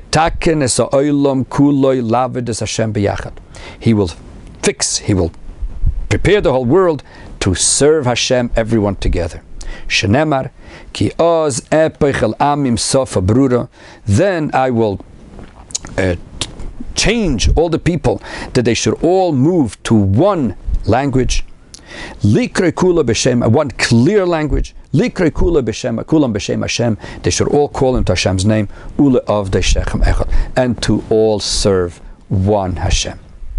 will fix, he will prepare the whole world to serve Hashem, everyone together. Shenemar, ki oz epechel amim sofa brura. Then I will change all the people, that they should all move to one language. Likre kula b'shem, one clear language. Likre kula b'shem, kulam b'shem Hashem. They should all call into Hashem's name. Ule of the shechem echad, and to all serve one Hashem.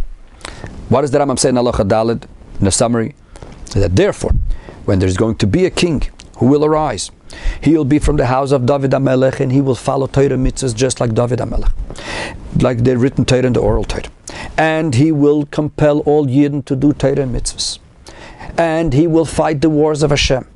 What does the Rambam say in Halacha Daled? In the summary, that therefore, when there's going to be a king who will arise, he will be from the house of David HaMelech, and he will follow Torah mitzvahs just like David HaMelech, like the written Torah and the oral Torah. And he will compel all Yidden to do Torah mitzvahs. And he will fight the wars of Hashem.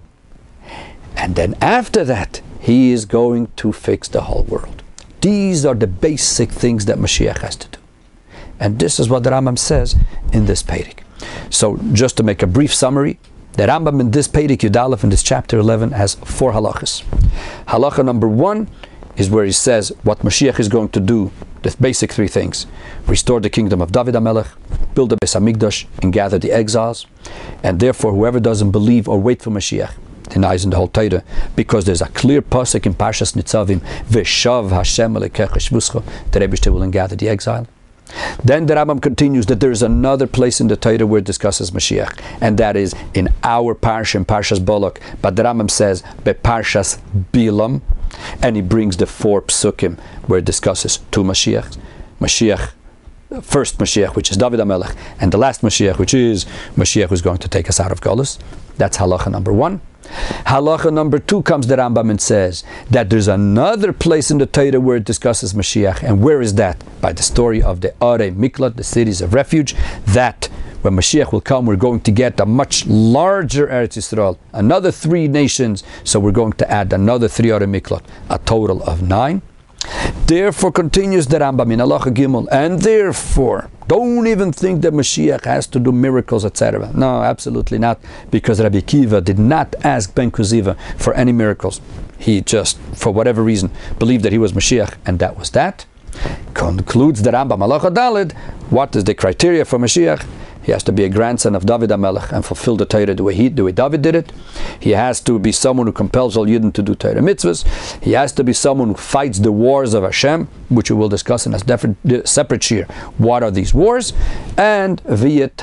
And then after that, he is going to fix the whole world. These are the basic things that Mashiach has to do. And this is what the Rambam says in this Perek. So, just to make a brief summary, the Rambam in this Perek Yud Aleph, in this chapter 11, has 4 halachas. Halacha number 1 is where he says what Mashiach is going to do, the basic 3 things: restore the kingdom of David HaMelech, build the Beis HaMikdash, and gather the exiles. And therefore, whoever doesn't believe or wait for Mashiach denies in the whole Torah, because there's a clear pasuk in Parshas Nitzavim, V'shav Hashem Elekech Shvuscha, the Rebbe will gather the exile. Then the Rambam continues that there is another place in the Torah where it discusses Mashiach, and that is in our parsha, in Parshas Balak. But the Rambam says Parshas Bilam, and he brings the 4 psukim where it discusses 2 Mashiachs. Mashiach, first Mashiach, which is David HaMelech, and the last Mashiach, which is Mashiach, who's going to take us out of Golus. That's halacha number 1. Halacha number 2 comes the Rambam and says that there's another place in the Torah where it discusses Mashiach. And where is that? By the story of the Arei Miklat, the cities of refuge, that when Mashiach will come, we're going to get a much larger Eretz Yisrael, another 3 nations, so we're going to add another 3 Arei Miklat, a total of 9. Therefore, continues the Rambam in Halacha Gimel, and therefore, don't even think that Mashiach has to do miracles, etc. No, absolutely not, because Rabbi Akiva did not ask Ben Kuziva for any miracles. He just, for whatever reason, believed that he was Mashiach, and that was that. Concludes the Rambam Halacha Daled, what is the criteria for Mashiach? He has to be a grandson of David HaMelech and fulfill the Torah the way David did it. He has to be someone who compels all Yidden to do Torah mitzvahs. He has to be someone who fights the wars of Hashem, which we will discuss in a separate shir. What are these wars? And and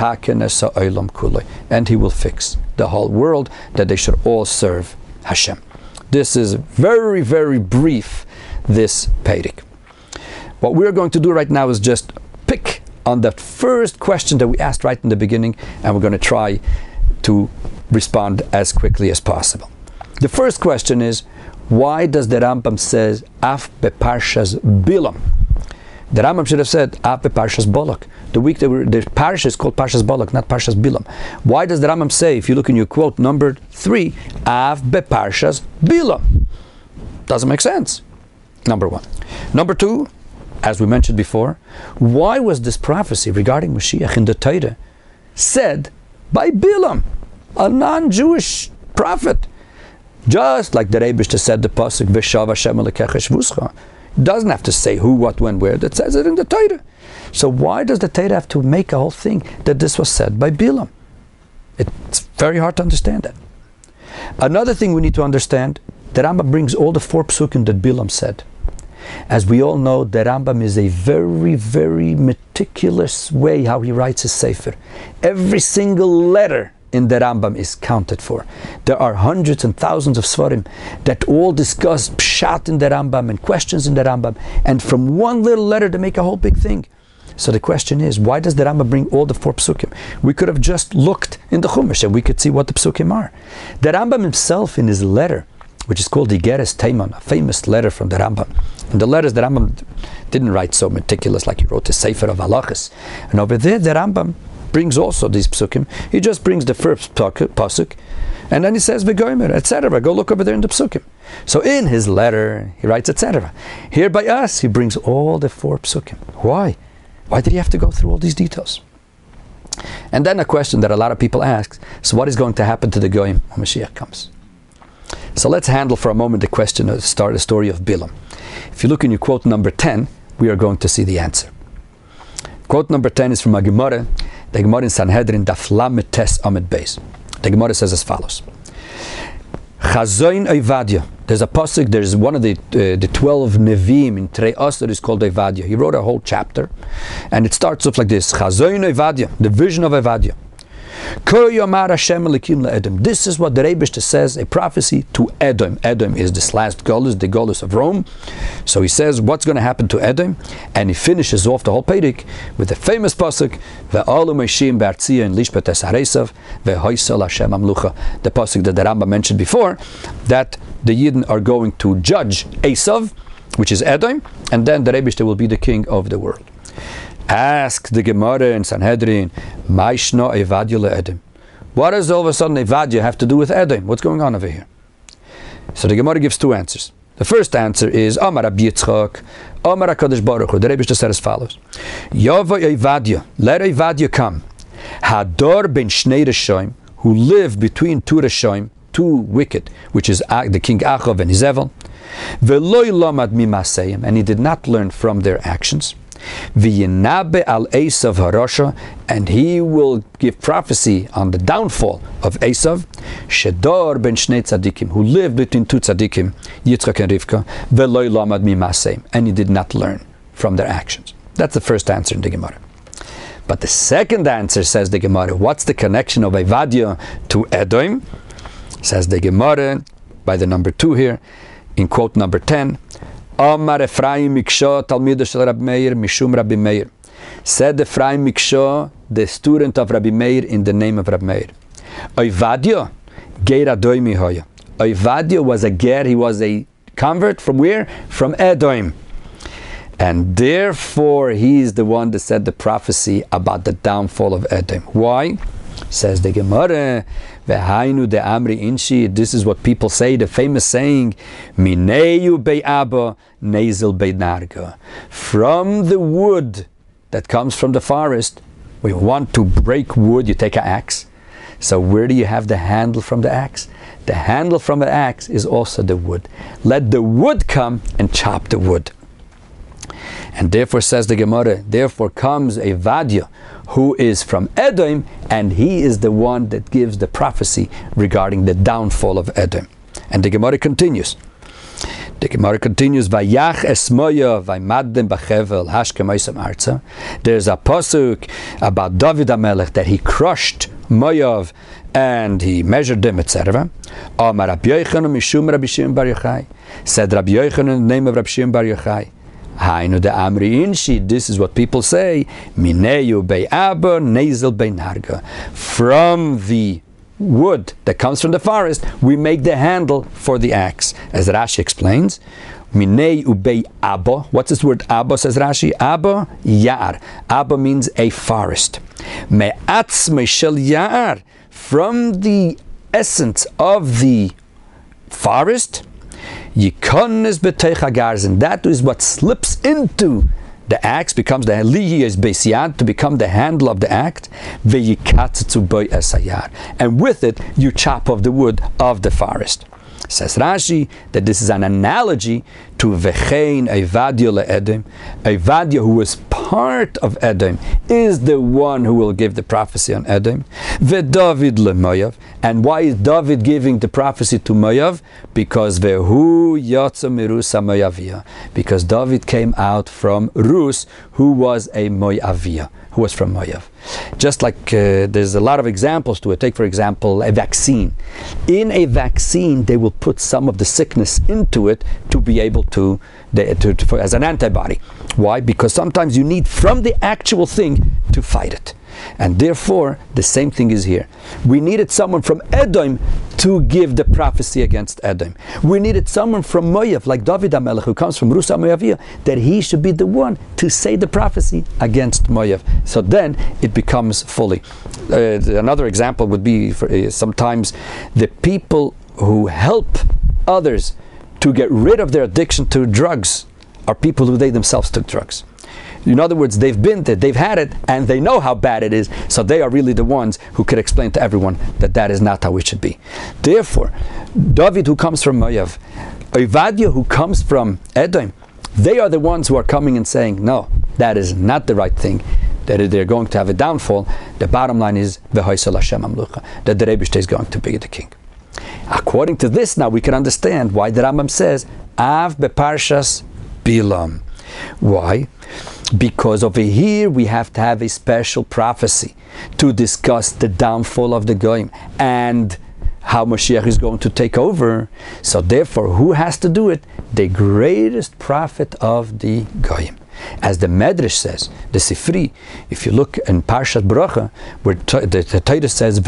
he will fix the whole world, that they should all serve Hashem. This is very, very brief, this Perek. What we're going to do right now is just pick on that first question that we asked right in the beginning, and we're going to try to respond as quickly as possible. The first question is, why does the Rambam says Af beParshas Bilam? The Rambam should have said Af beParshas Balak. the week the parish is called Parshas Balak, not Parshas Bilam. Why does the Rambam say, if you look in your quote number 3, Av beParshas Bilam? Doesn't make sense. Number 1. Number 2, as we mentioned before, why was this prophecy regarding Mashiach in the Torah said by Bilam, a non-Jewish prophet? Just like the Rebbe said the pasuk V'shav Hashem Elokecha Shvuscha. Doesn't have to say who, what, when, where. That says it in the Torah. So why does the Torah have to make a whole thing that this was said by Bilam? It's very hard to understand that. Another thing we need to understand, the Rambam brings all the 4 psukim that Bilam said. As we all know, the Rambam is a very, very meticulous way how he writes his Sefer. Every single letter in the Rambam is counted for. There are hundreds and thousands of Svarim that all discuss pshat in the Rambam and questions in the Rambam, and from one little letter they make a whole big thing. So the question is, why does the Rambam bring all the 4 psukim? We could have just looked in the Chumash and we could see what the psukim are. The Rambam himself in his letter, which is called Igeres Teiman, a famous letter from the Rambam. And the letters the Rambam didn't write so meticulous like he wrote the Sefer of Halachas. And over there the Rambam brings also these psukim. He just brings the first pasuk, and then he says v'goymer, etc. Go look over there in the psukim. So in his letter he writes etc. Here by us he brings all the 4 psukim. Why? Why did he have to go through all these details? And then a question that a lot of people ask: so what is going to happen to the goyim when Mashiach comes? So let's handle for a moment the question of the story of Bilam. If you look in your quote number 10, we are going to see the answer. Quote number 10 is from a Gemara. The Gemara in Sanhedrin, Daf Lamed Tes Amud Beis. The Gemara says as follows: Chazoin Ovadia. There's a pasuk. There's one of the 12 Nevi'im in Trei Asar is called Ovadia. He wrote a whole chapter, and it starts off like this: Chazoin Ovadia, the vision of Ovadia. This is what the Rebbe says, a prophecy to Edom. Edom is this last Golus, the Golus of Rome. So he says what's going to happen to Edom, and he finishes off the whole Perek with the famous pasuk, Ve'alu Meshim Be'artzia in Lishpet Es Haresav Ve'hoisel Hashem Amlucha. The pasuk that the Rambam mentioned before, that the Yidden are going to judge Esav, which is Edom, and then the Rebbe will be the king of the world. Ask the Gemara in Sanhedrin, Maishno Evadia le'Edom. What does all of a sudden Evadia have to do with Edom? What's going on over here? So the Gemara gives 2 answers. The first answer is Amar Rabbi Yitzchak, Amar HaKadosh Baruch Hu. The Rebbe said as follows: Yava Evadia, let Evadia come. Hador ben Shnei Reshoim, who live between 2 Reshoim, 2 wicked, which is the king Achav and Izevel. Ve'loi lamad mimaseim, and he did not learn from their actions. V'yinabe al Esav harasha, and he will give prophecy on the downfall of Esav. Shedor ben Shnei tzadikim, who lived between 2 tzadikim, Yitzchak and Rivka. Ve'loi lamad mimaseim, and he did not learn from their actions. That's the first answer in the Gemara. But the second answer, says the Gemara, what's the connection of Evadia to Edom? Says the Gemara by the number 2 here in quote number 10. Amar Ephraim Miksha, Talmidah shel Rabbi Meir, Mishum Rabbi Meir. Said Ephraim Miksha, the student of Rabbi Meir, in the name of Rabbi Meir. Ovadia, Ger Edom hoya. Ovadia was a ger, he was a convert from where? From Edom. And therefore he is the one that said the prophecy about the downfall of Edom. Why? Says the Gemara, V'hainu de Amri Inshi. This is what people say, the famous saying, Mineyu be'aba, Nezel be'narga. From the wood that comes from the forest, we want to break wood, you take an axe. So where do you have the handle from the axe? The handle from the axe is also the wood. Let the wood come and chop the wood. And therefore, says the Gemara, therefore comes Evadia, who is from Edom, and he is the one that gives the prophecy regarding the downfall of Edom. And the Gemara continues. Vayach esmoya vaymadem b'chevel hashkem oisam arza. There's a pasuk about David HaMelech that he crushed Moav and he measured them, etc. Amar Rabbi Yochanan mishum Rabbi Shimon bar Yochai. Said Rabbi Yochanan in the name of Rabbi Shimon bar Yochai. Hainu de Amri Inshi. This is what people say. Mineyu be'aba nezel be'narga. From the wood that comes from the forest, we make the handle for the axe. As Rashi explains, Minei ubei Abba. What's this word Abba, says Rashi? Abba, Ya'ar. Abba means a forest. Me'atzmei shel Ya'ar. From the essence of the forest, Yikones b'teich hagarzin. That is what slips into the axe, becomes the lihi is beisiyad, to become the handle of the axe. Ve'yikatzitzu boi esayar. And with it, you chop off the wood of the forest. Says Rashi that this is an analogy to Vechein Evadia le'Edom. Evadia, who was part of Edom, is the one who will give the prophecy on Edom. Ve'David le'Moav. And why is David giving the prophecy to Moav? Because Vehu Yatsa Mirusa Moavia. Because David came out from Rus, who was a Moavia, who was from Moav. Just like there's a lot of examples to it. Take, for example, a vaccine. In a vaccine, they will put some of the sickness into it to be able to as an antibody. Why? Because sometimes you need from the actual thing to fight it. And therefore, the same thing is here. We needed someone from Edom to give the prophecy against Edom. We needed someone from Moav, like David HaMelech, who comes from Rusa Moavia, that he should be the one to say the prophecy against Moav. So then it becomes fully. Another example would be sometimes the people who help others to get rid of their addiction to drugs are people who they themselves took drugs. In other words, they've been there, they've had it, and they know how bad it is, so they are really the ones who could explain to everyone that that is not how it should be. Therefore, David, who comes from Moav, Evadia, who comes from Edom, they are the ones who are coming and saying, no, that is not the right thing, that they're going to have a downfall. The bottom line is, V'hoisel Hashem Amlucha, that the Rebbe is going to be the king. According to this, now we can understand why the Rambam says, Av beparshas Bilam. Why? Because over here we have to have a special prophecy to discuss the downfall of the Goyim and how Mashiach is going to take over. So therefore, who has to do it? The greatest prophet of the Goyim. As the Medrash says, the Sifri, if you look in Parshat Bracha, where the Torah says,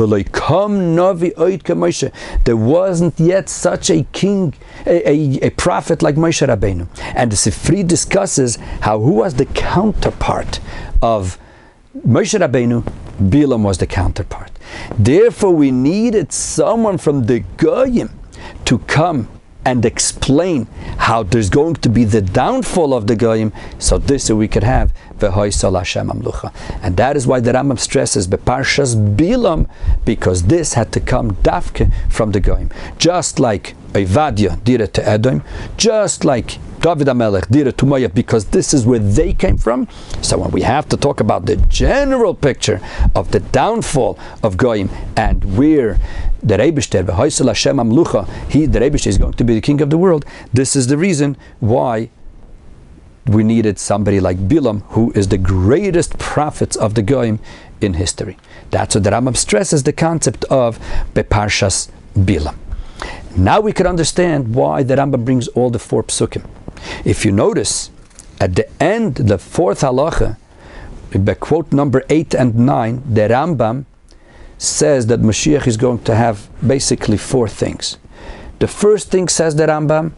there wasn't yet such a king, a prophet like Moshe Rabbeinu. And the Sifri discusses how who was the counterpart of Moshe Rabbeinu. Bilam was the counterpart. Therefore, we needed someone from the Goyim to come and explain how there's going to be the downfall of the Goyim, so this we could have V'hoisel Hashem Amlucha. And that is why the Rambam stresses Beparshas Bilam, because this had to come dafke from the Goyim. Just like Evadia did it to Edom, just like David HaMelech did it to Moav, because this is where they came from. So when we have to talk about the general picture of the downfall of Goyim and where the Rebishter, V'hoisel Hashem Amlucha, the Rebishter is going to be the king of the world, this is the reason why we needed somebody like Bilam, who is the greatest prophet of the Goyim in history. That's what the Rambam stresses, the concept of Beparshas Bilam. Now we can understand why the Rambam brings all the 4 psukim. If you notice, at the end, the 4th halacha, by quote number 8 and 9, the Rambam says that Mashiach is going to have basically 4 things. The first thing, says the Rambam,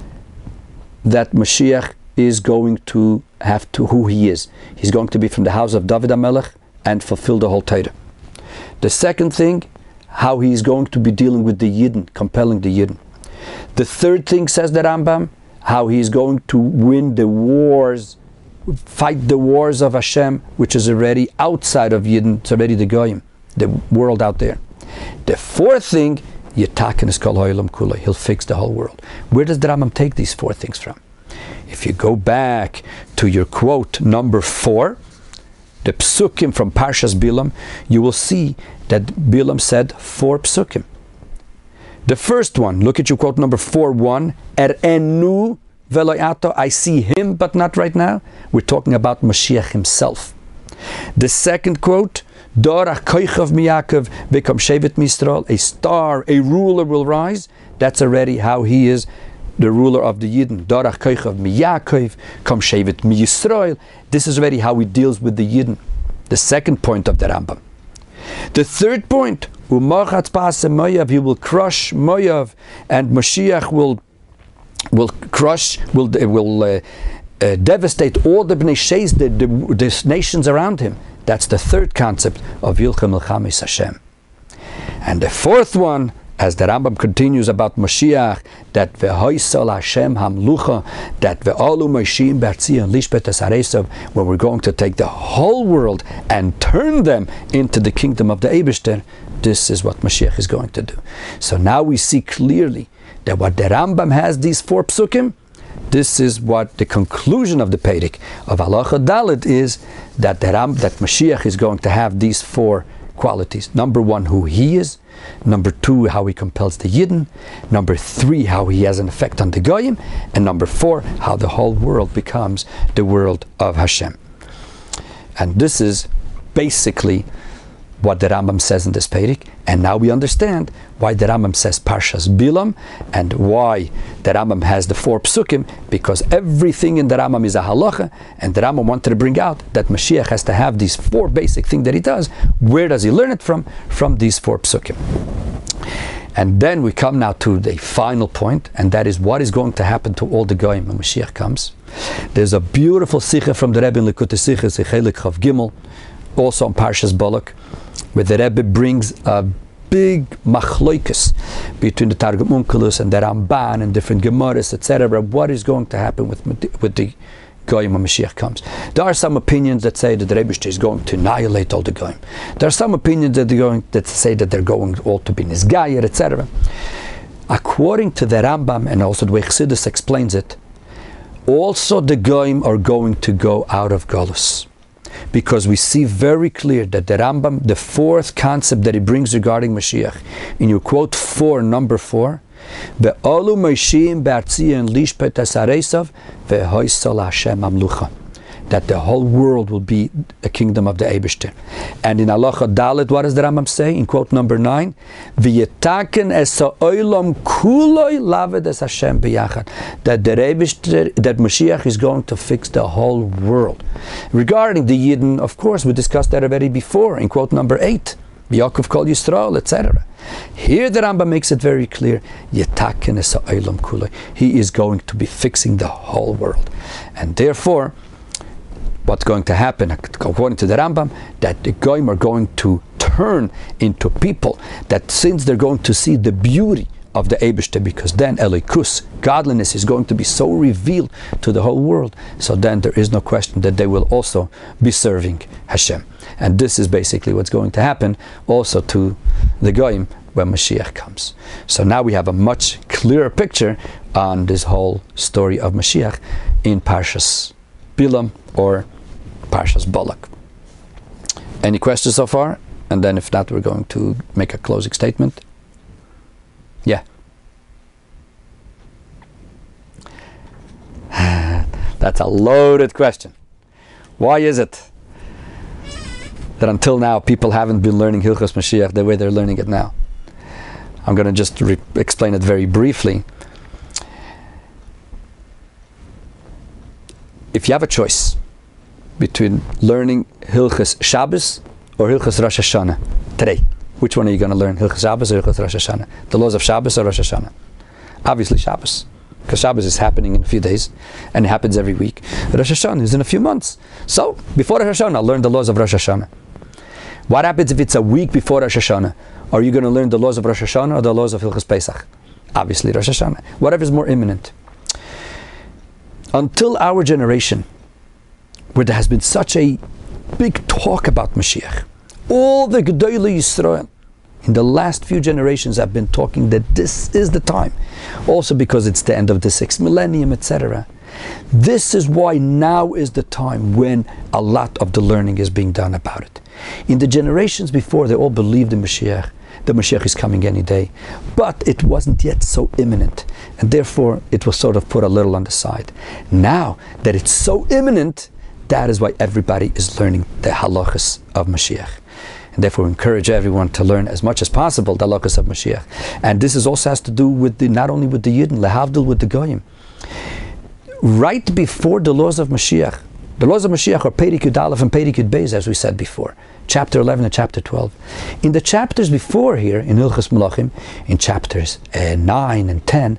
that Mashiach is going to have to who he is. He's going to be from the house of David HaMelech and fulfill the whole Torah. The second thing, how he is going to be dealing with the Yidden, compelling the Yidden. The third thing, says the Rambam, how he is going to win the wars, fight the wars of Hashem, which is already outside of Yidden, it's already the Goyim, the world out there. The fourth thing, Yitaken is kol ha'olam kulei, he'll fix the whole world. Where does the Rambam take these 4 things from? If you go back to your quote number 4, the psukim from Parshas Bilam, you will see that Bilam said 4 psukim. The first one, look at your quote number 4:1, Er'enu veloyato, I see him, but not right now. We're talking about Mashiach himself. The second quote, Dorach koichav miyakov v'kom shevet misrael, a star, a ruler will rise. That's already how he is the ruler of the Yidden. Dorach koichav miyakov, kom shevet miyisrael. This is already how he deals with the Yidden. The second point of the Rambam. The third point, Umachatz Ba'asem Moav, he will crush Moav, and Mashiach will will crush, will devastate all the Bnei Sheis, the nations around him. That's the third concept of Yilcha Milchamis Hashem. And the fourth one, as the Rambam continues about Mashiach, that V'hoisal Hashem Hamlucha, that V'alu Moshim B'Artzion Lishpet Esaresav, when we're going to take the whole world and turn them into the kingdom of the Eibishter, this is what Mashiach is going to do. So now we see clearly that what the Rambam has, these 4 psukim, this is what the conclusion of the Perek of Halacha Dalet is, that that Mashiach is going to have these 4 qualities. Number 1, who he is. Number 2, how he compels the Yidden. Number 3, how he has an effect on the Goyim. And number 4, how the whole world becomes the world of Hashem. And this is basically what the Rambam says in this Perek. And now we understand why the Rambam says Parshas Bilam, and why the Rambam has the 4 psukim, because everything in the Rambam is a halacha, and the Rambam wanted to bring out that Mashiach has to have these 4 basic things that he does. Where does he learn it from? From these 4 psukim. And then we come now to the final point, and that is what is going to happen to all the Goyim when Mashiach comes. There's a beautiful sikha from the Rebbe in Likutei Sichos, Chelik Chav Gimel, also on Parshas Balak, where the Rebbe brings a big machloikus between the Targum Onkelos and the Ramban and different Gemaras, etc. What is going to happen with the Goyim when Mashiach comes? There are some opinions that say that the Rebbe is going to annihilate all the Goyim. There are some opinions that say that they're going all to be Nizgayer, etc. According to the Rambam, and also the way Chassidus explains it, also the Goyim are going to go out of Golus. Because we see very clear that the Rambam, the 4th concept that he brings regarding Mashiach, in your quote 4, number 4, Ve'olu Moshim B'Artzion Lishpet Esaresav Ve'hoisal Hashem Hamlucha, that the whole world will be a kingdom of the Eibishter. And in Halacha Dalet, what does the Rambam say? In quote number 9, V'yetaken es ha'olam kuloi laved es Hashem b'yachad, that the Eibishter, that Mashiach is going to fix the whole world. Regarding the Yidden, of course, we discussed that already before, in quote number 8, Yaakov Kol Yisrael, etc. Here the Rambam makes it very clear, Yetaken es ha'olam kuloi, he is going to be fixing the whole world. And therefore, what's going to happen, according to the Rambam, that the Goyim are going to turn into people that, since they're going to see the beauty of the Eibishter, because then Elikus, godliness, is going to be so revealed to the whole world, so then there is no question that they will also be serving Hashem. And this is basically what's going to happen also to the Goyim when Mashiach comes. So now we have a much clearer picture on this whole story of Mashiach in Parshas Bilam, or Parshas Balak. Any questions so far? And then if not, we're going to make a closing statement. Yeah. That's a loaded question. Why is it that until now people haven't been learning Hilchos Mashiach the way they're learning it now? I'm going to just explain it very briefly. If you have a choice between learning Hilchos Shabbos or Hilchos Rosh Hashanah today, which one are you going to learn? Hilchos Shabbos or Hilchos Rosh Hashanah? The laws of Shabbos or Rosh Hashanah? Obviously Shabbos, because Shabbos is happening in a few days and it happens every week. Rosh Hashanah is in a few months. So before Rosh Hashanah, learn the laws of Rosh Hashanah. What happens if it's a week before Rosh Hashanah? Are you going to learn the laws of Rosh Hashanah or the laws of Hilchos Pesach? Obviously Rosh Hashanah. Whatever is more imminent. Until our generation, where there has been such a big talk about Mashiach, all the Gedolei Yisrael in the last few generations have been talking that this is the time, also because it's the end of the 6th millennium, etc. This is why now is the time when a lot of the learning is being done about it. In the generations before, they all believed in Mashiach. The Mashiach is coming any day, but it wasn't yet so imminent, and therefore it was sort of put a little on the side. Now that it's so imminent, that is why everybody is learning the halachas of Mashiach. And therefore we encourage everyone to learn as much as possible the halachas of Mashiach. And this is also has to do with not only with the Yidden, lehavdil with the Goyim. Right before the laws of Mashiach, the laws of Mashiach are Perek Yud Aleph and Perek Yud Beis, as we said before, chapter 11 and chapter 12. In the chapters before here, in Hilchos Melachim, in chapters 9 and 10,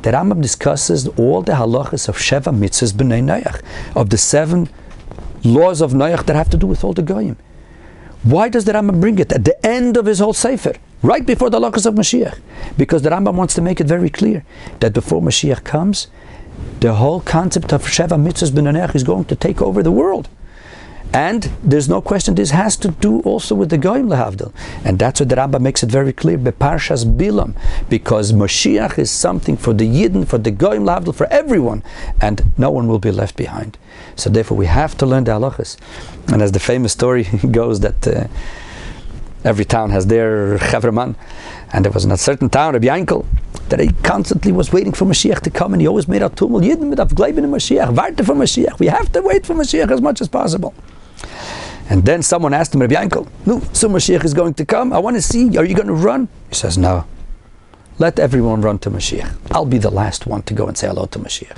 the Rambam discusses all the halachas of Sheva Mitzvahs B'nai Noach, of the 7 laws of Noach that have to do with all the goyim. Why does the Rambam bring it at the end of his whole sefer, right before the halachas of Mashiach? Because the Rambam wants to make it very clear that before Mashiach comes, the whole concept of Sheva Mitzvahs B'nai Noach is going to take over the world. And there's no question this has to do also with the Goyim lehavdil. And that's what the Rambam makes it very clear, Beparshas Bilam, because Mashiach is something for the Yidden, for the Goyim lehavdil, for everyone, and no one will be left behind. So therefore we have to learn the halachas. And as the famous story goes that every town has their Chevraman, and there was in a certain town, Rabbi Yankel, that he constantly was waiting for Mashiach to come, and he always made a tumult, Yidden mit Avgleiben in Mashiach, warte for Mashiach, we have to wait for Mashiach as much as possible. And then someone asked him, Rabbi Yankel, no, so Mashiach is going to come, I want to see, are you going to run? He says, no, let everyone run to Mashiach. I'll be the last one to go and say hello to Mashiach.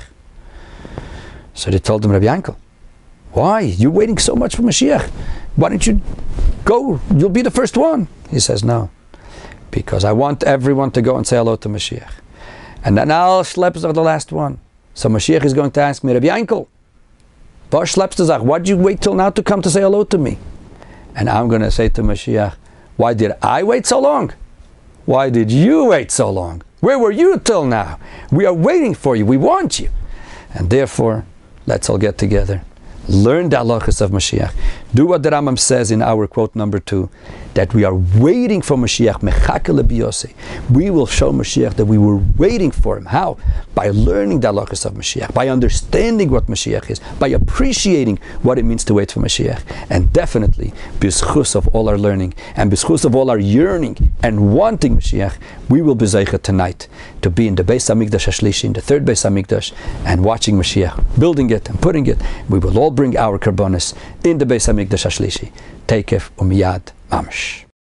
So they told him, Rabbi Yankel, why? You're waiting so much for Mashiach. Why don't you go? You'll be the first one. He says, no, because I want everyone to go and say hello to Mashiach. And then I'll schlepp the last one. So Mashiach is going to ask me, Rabbi Yankel, why did you wait till now to come to say hello to me? And I'm going to say to Mashiach, why did I wait so long? Why did you wait so long? Where were you till now? We are waiting for you. We want you. And therefore, let's all get together. Learn the halachas of Mashiach. Do what the Rambam says in our quote number 2, that we are waiting for Mashiach. Mechake lebiyose. We will show Mashiach that we were waiting for him. How? By learning the halachas of Mashiach, by understanding what Mashiach is, by appreciating what it means to wait for Mashiach. And definitely, b'zchus of all our learning, and b'zchus of all our yearning and wanting Mashiach, we will be zeicha tonight to be in the Beis HaMikdash HaShlishi, in the third Beis HaMikdash, and watching Mashiach, building it and putting it. We will all bring our karbonis in the Beis HaMikdash HaShlishi. Teikef umiyad mamash.